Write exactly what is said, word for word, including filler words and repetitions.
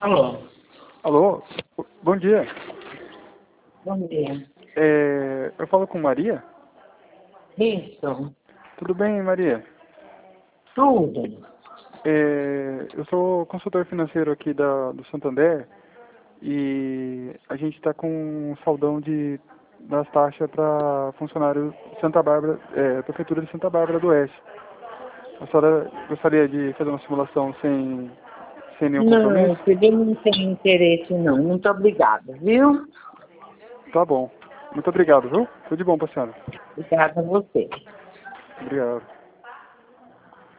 Alô, Alô, bom dia. bom dia. É, eu falo com Maria? Isso, Tudo bem, Maria? tudo. É, eu sou consultor financeiro aqui da, do Santander e a gente está com um saldão de, das taxas para funcionário de Santa Bárbara, é, Prefeitura de Santa Bárbara do Oeste. A senhora gostaria de fazer uma simulação sem, sem nenhum Não, compromisso? filho, eu não tenho interesse não. Muito obrigada, viu? Tá bom. Muito obrigado, viu? Tudo de bom para a senhora. Obrigada a você. Obrigado.